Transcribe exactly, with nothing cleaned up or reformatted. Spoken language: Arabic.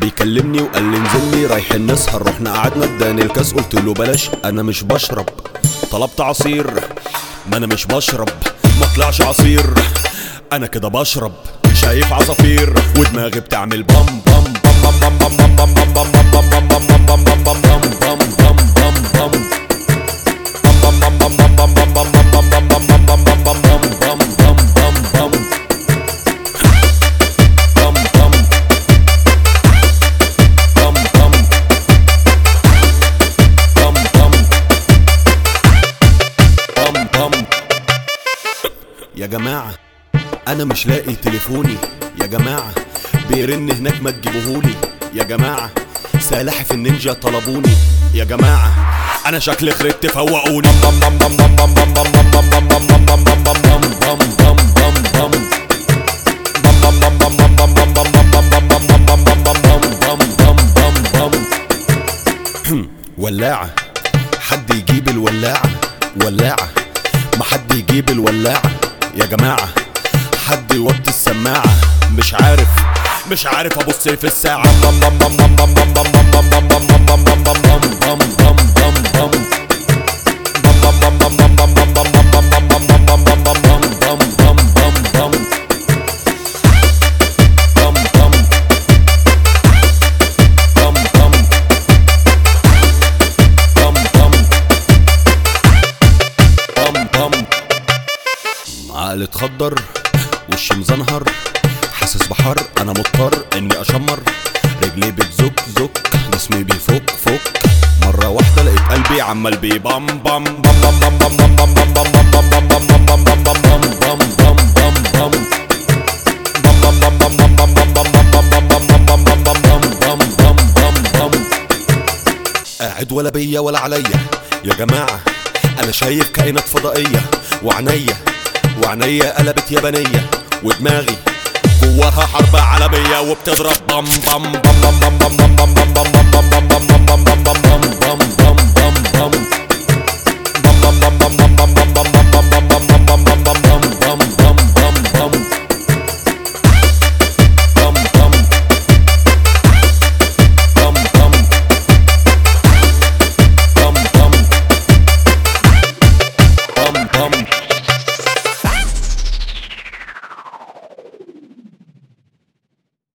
بيكلمني وقال لي نزلني رايحين نسهر، رحنا قعدنا اداني الكاس قلت له بلاش انا مش بشرب. طلبت عصير ما انا مش بشرب، ما طلعش عصير انا كده بشرب. شايف عصافير ودماغي بتعمل بام بام بام بام بام بام بام بام بام بام بام بام بام بام بام بام يا جماعة أنا مش لاقي تليفوني، يا جماعة بيرن هناك ما تجيبوهولي، يا جماعة سلاحف النينجا طلبوني، يا جماعة أنا شكلي خربت فوقوني. ولاعة حد يجيب الولاعة، ولاعة ما حد يجيب الولاعة، يا جماعة حد يوطي السماعة. مش عارف مش عارف ابص في الساعة. عقلي اتخدر وشي مزنهر حاسس بحر انا مضطر اني اشمر. رجلي بتزك زك جسمي بيفك فك، مرة واحدة لقيت قلبي عمال بيبام بام بام بام بام بام بام بام بام بام بام بام بام بام بام بام. قاعد ولا بيا ولا عليا يا جماعة، انا شايف كائنات فضائية وعنيا وعنيا قلبت يابانية، ودماغي جواها حرب عالمية وبتضرب بام بام بام بام بام بام بام بام بام بام بام بام بام بام بام.